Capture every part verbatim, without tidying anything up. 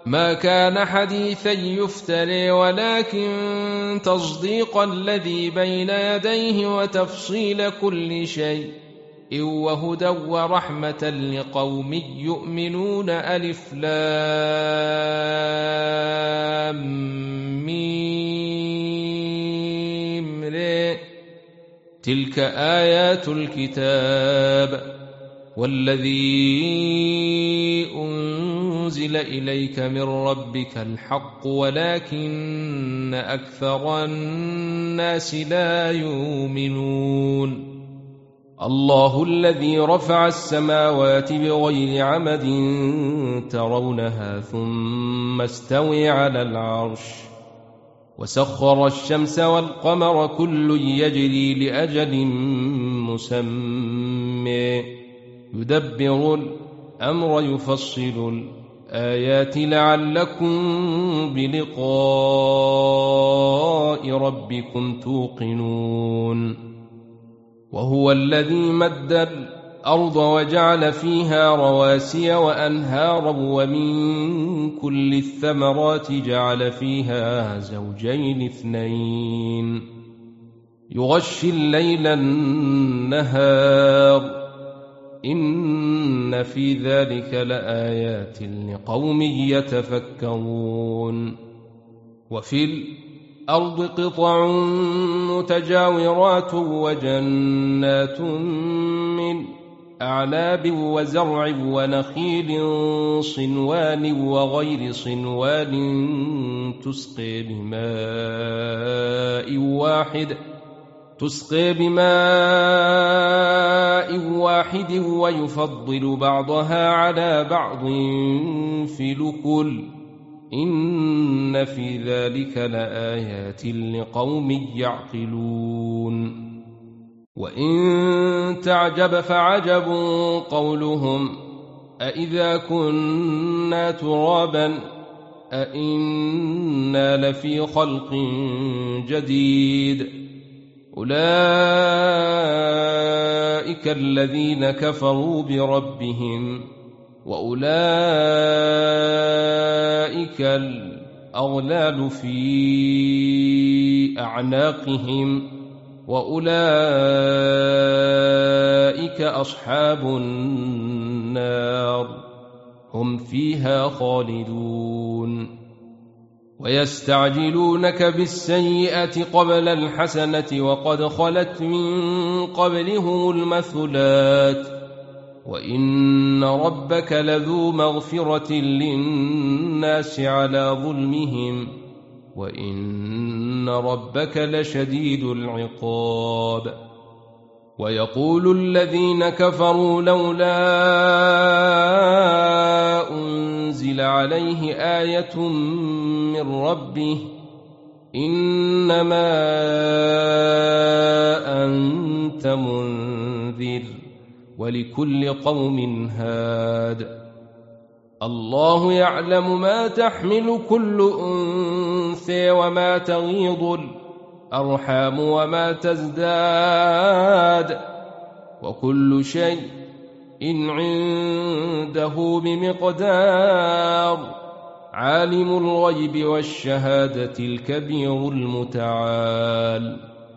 ما كان حديثا يفتري ولكن تصديق الذي بين يديه وتفصيل كل شيء وهدى ورحمة لقوم يؤمنون. ألف لام ميم ر تلك آيات الكتاب والذي أنزل إليك من ربك الحق ولكن أكثر الناس لا يؤمنون. الله الذي رفع السماوات بغير عمد ترونها ثم استوى على العرش وسخر الشمس والقمر كل يجري لأجل مسمى يدبر الأمر يفصل الآيات لعلكم بلقاء ربكم توقنون. وهو الذي مد الأرض وجعل فيها رواسي وأنهارا ومن كل الثمرات جعل فيها زوجين اثنين يغشي الليل النهار إن في ذلك لآيات لقوم يتفكرون. وفي الأرض قطع متجاورات وجنات من أعناب وزرع ونخيل صنوان وغير صنوان تسقي بماء واحد تسقي بماء واحد ويفضل بعضها على بعض في الأكل إن في ذلك لآيات لقوم يعقلون. وإن تعجب فعجب قولهم أإذا كنا ترابا أإنا لفي خلق جديد أولئك الذين كفروا بربهم وأولئك الأغلال في أعناقهم وأولئك أصحاب النار هم فيها خالدون. ويستعجلونك بالسيئة قبل الحسنة وقد خلت من قبلهم المثلات وإن ربك لذو مغفرة للناس على ظلمهم وإن ربك لشديد العقاب. ويقول الذين كفروا لولا أنزل عليه آية من ربه إنما أنت منذر ولكل قوم هاد الله يعلم ما تحمل كل أنثى وما تغيض الأرحام وما تزداد وكل شيء إن عنده بمقدار عالم الغيب والشهادة الكبير المتعال.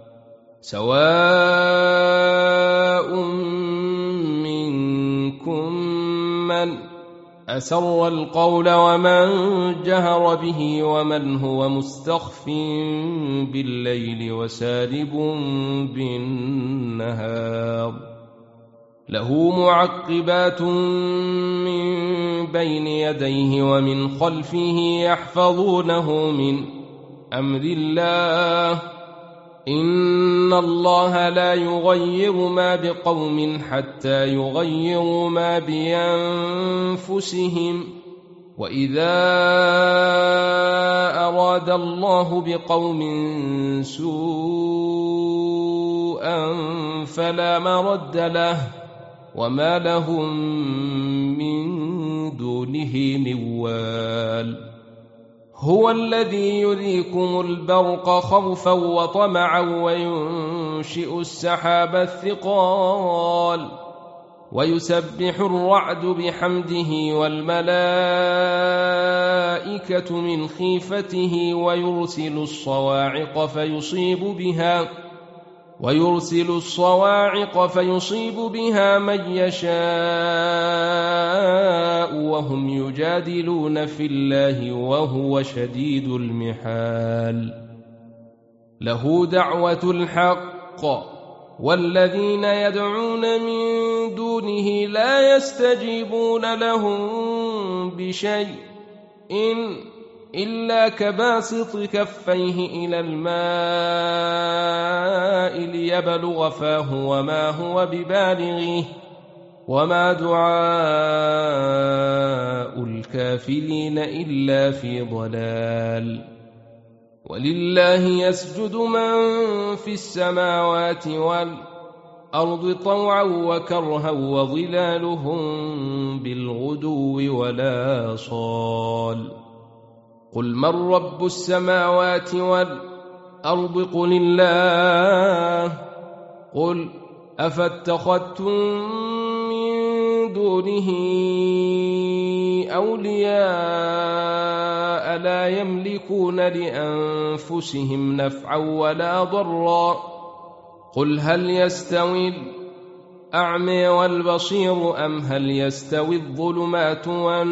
سواء منكم من أسر القول ومن جهر به ومن هو مستخف بالليل وسارب بالنهار له معقبات من بين يديه ومن خلفه يحفظونه من أمر الله إن الله لا يغير ما بقوم حتى يغيروا ما بأنفسهم وإذا أراد الله بقوم سوءا فلا مرد له وما لهم من دونه من وال. هو الذي يريكم البرق خوفا وطمعا وينشئ السحاب الثقال ويسبح الرعد بحمده والملائكة الملائكة من خيفته ويرسل الصواعق فيصيب بها ويرسل الصواعق فيصيب بها من يشاء وهم يجادلون في الله وهو شديد المحال. له دعوة الحق والذين يدعون من دونه لا يستجيبون لهم بشيء إن إلا كباسط كفيه إلى الماء ليبلغ فاه وما هو ببالغه وما دعاء الكافرين إلا في ضلال. ولله يسجد من في السماوات والأرض طوعا وكرها وظلالهم بالغدو ولا صال. قل من رب السماوات والأرض قل الله. قل أفاتخذتم من دونه أولياء لا يملكون لأنفسهم نفعا ولا ضرا. قل هل يستوي الأعمى والبصير أم هل يستوي الظلمات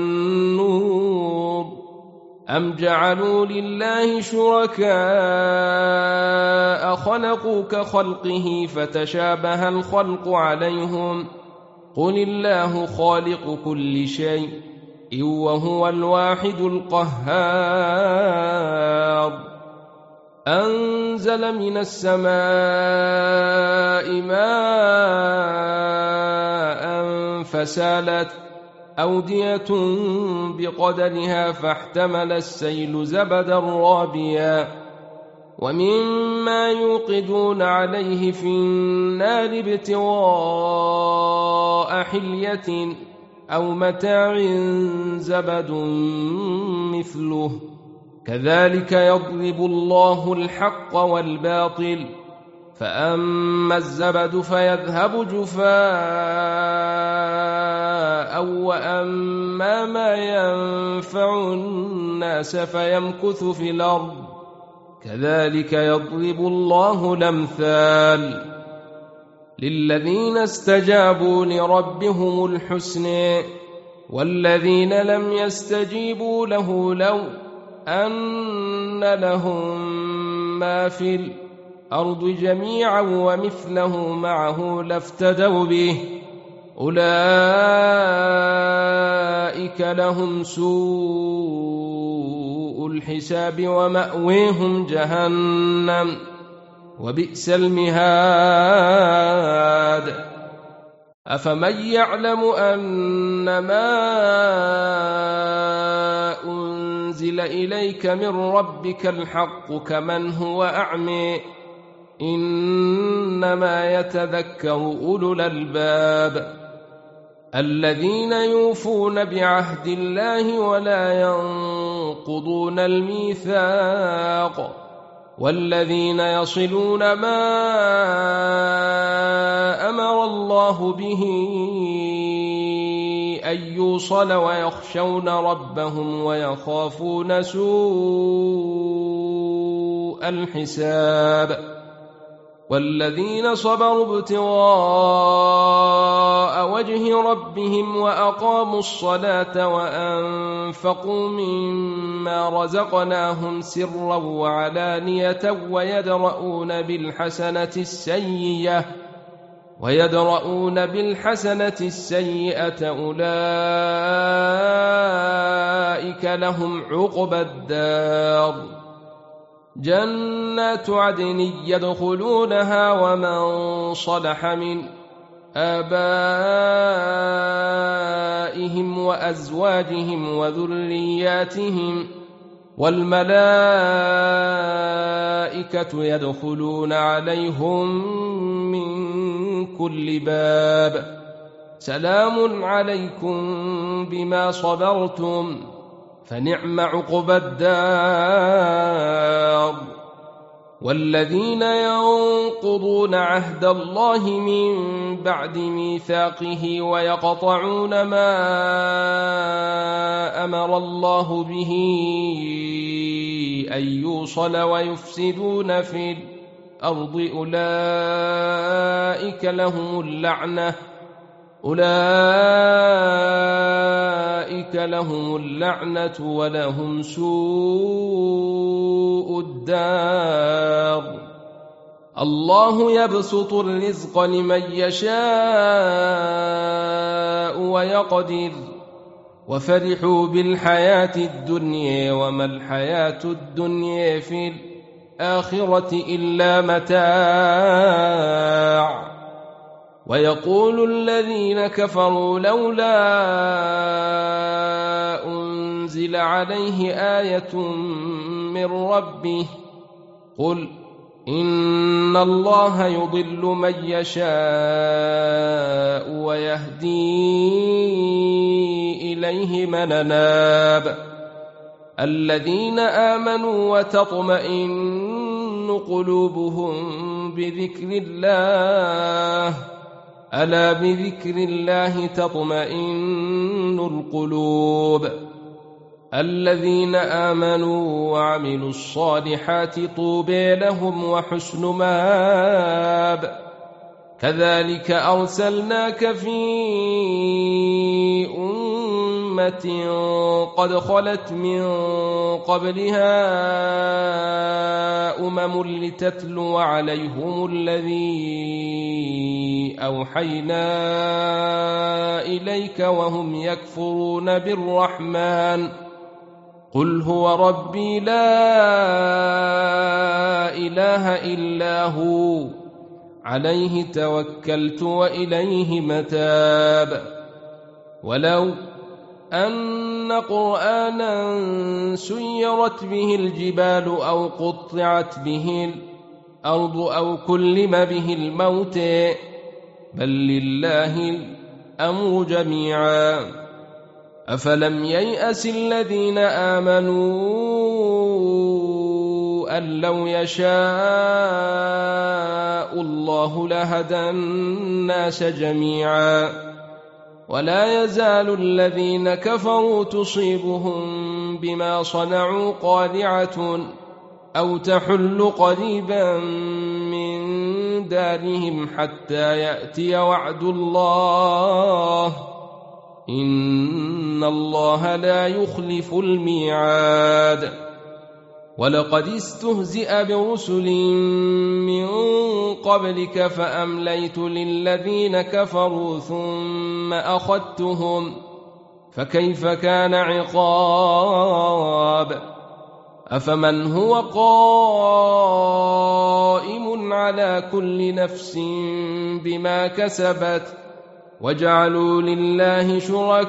والنور أم جعلوا لله شركاء خلقوا كخلقه فتشابه الخلق عليهم. قل الله خالق كل شيء وهو الواحد القهار. أنزل من السماء ماء فسالت أودية بقدرها فاحتمل السيل زبدا رابيا ومما يوقدون عليه في النار ابتغاء حلية أو متاع زبد مثله كذلك يضرب الله الحق والباطل فأما الزبد فيذهب جفاء وأما ما ينفع الناس فيمكث في الأرض كذلك يضرب الله الأمثال. للذين استجابوا لربهم الحسنى والذين لم يستجيبوا له لو أن لهم ما في الأرض جميعا ومثله معه لافتدوا به أولئك لهم سوء الحساب ومأويهم جهنم وبئس المهاد. أفمن يعلم أنما أنزل إليك من ربك الحق كمن هو أعمى إنما يتذكر أولو الألباب الذين يوفون بعهد الله ولا ينقضون الميثاق والذين يصلون ما أمر الله به أن يوصل ويخشون ربهم ويخافون سوء الحساب والذين صبروا ابتغاء وجه ربهم وأقاموا الصلاة وأنفقوا مما رزقناهم سرا وعلانية ويدرؤون بالحسنة السيئة ويدرؤون بالحسنة السيئة أولئك لهم عقبى الدار جنات عدن يدخلونها ومن صلح من آبائهم وأزواجهم وذرياتهم والملائكة يدخلون عليهم من كل باب سلام عليكم بما صبرتم فنعم عقبى الدار. والذين ينقضون عهد الله من بعد ميثاقه ويقطعون ما أمر الله به أن يوصل ويفسدون في الأرض أولئك لهم اللعنة أولئك لهم اللعنة ولهم سوء الدار الله يبسط الرزق لمن يشاء ويقدر وفرحوا بالحياة الدنيا وما الحياة الدنيا في الآخرة إلا متاع ويقول الذين كفروا لولا أنزل عليه آية من ربه قل إن الله يضل من يشاء ويهدي إليه من أناب الذين آمنوا وتطمئن قلوبهم بذكر الله ألا بذكر الله تطمئن القلوب الذين آمنوا وعملوا الصالحات طوبى لهم وحسن مآب كذلك أرسلناك في أمة قد خلت من قبلها أمم لتتلو عليهم الذي أوحينا إليك وهم يكفرون بالرحمن قل هو ربي لا إله إلا هو عليه توكلت وإليه متاب ولو أن قرآنا سيرت به الجبال أو قطعت به الأرض أو كلم به الموت بل لله الأمر جميعا أفلم ييأس الذين آمنوا أن لو يشاء الله لهدى الناس جميعا ولا يزال الذين كفروا تصيبهم بما صنعوا قارعة أو تحل قريبا من دارهم حتى يأتي وعد الله إن الله لا يخلف الميعاد ولقد استهزئ برسل من قبلك فأمليت للذين كفروا ثم أخذتهم فكيف كان عقاب أفمن هو قائم على كل نفس بما كسبت وجعلوا لله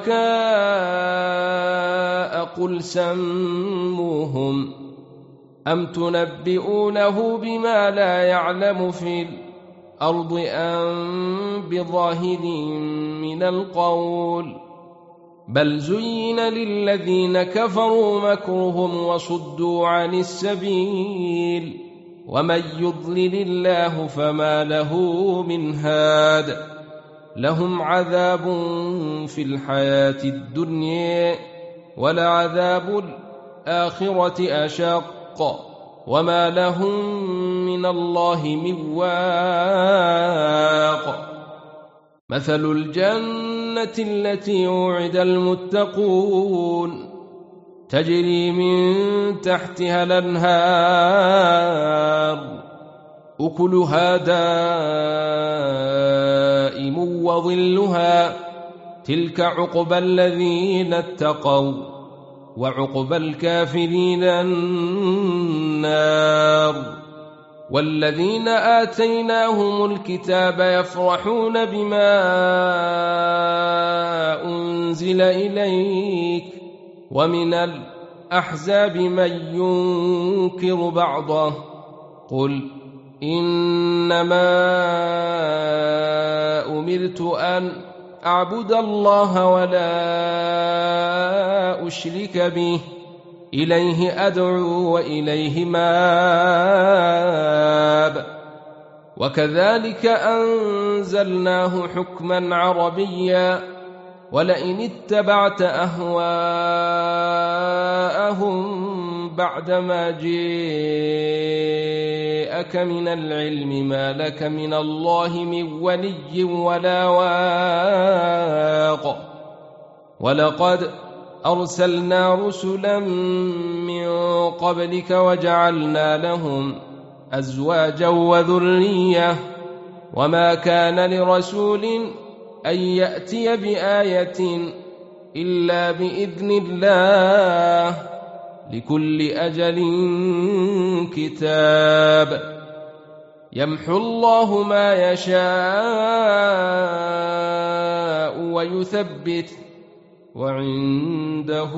شركاء قل سموهم أم تنبئونه بما لا يعلم في الأرض أم بظاهر من القول بل زين للذين كفروا مكرهم وصدوا عن السبيل ومن يضلل الله فما له من هاد لهم عذاب في الحياة الدنيا ولعذاب الآخرة أشق وما لهم من الله من واق مثل الجنة التي وعد المتقون تجري من تحتها الأنهار أكلها دائم وظلها تلك عقبى الذين اتقوا وعقبى الكافرين النار والذين آتيناهم الكتاب يفرحون بما أنزل إليك ومن الأحزاب من ينكر بعضه قل إنما أمرت أن أعبد الله ولا أشرك به إليه أدعو وإليه مآب وكذلك أنزلناه حكما عربيا ولئن اتبعت أهواءهم بعدما جاءك من العلم ما لك من الله من ولي ولا واق ولقد أرسلنا رسلا من قبلك وجعلنا لهم أزواجا وذرية وما كان لرسول أن يأتي بآية إلا بإذن الله لكل أجل كتاب يمحو الله ما يشاء ويثبت وعنده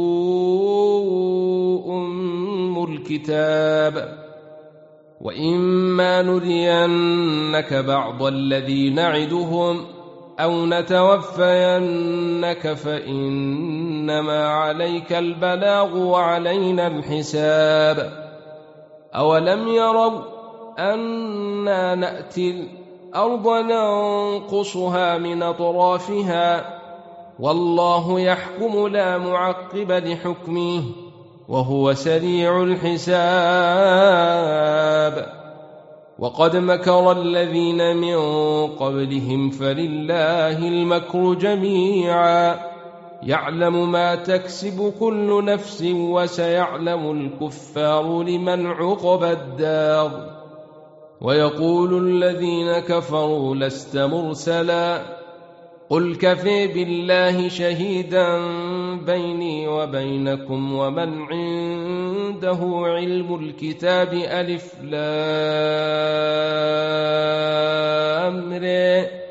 أم الكتاب وإما نرينك بعض الذي نعدهم أو نتوفينك فإنما عليك البلاغ وعلينا الحساب أولم يروا أنا نأتي الأرض ننقصها من أطرافها والله يحكم لا معقب لحكمه وهو سريع الحساب وقد مكر الذين من قبلهم فلله المكر جميعا يعلم ما تكسب كل نفس وسيعلم الكفار لمن عقبى الدار ويقول الذين كفروا لست مرسلا قل كفى بالله شهيدا بيني وبينكم ومن عنده علم الكتاب ألف لام ر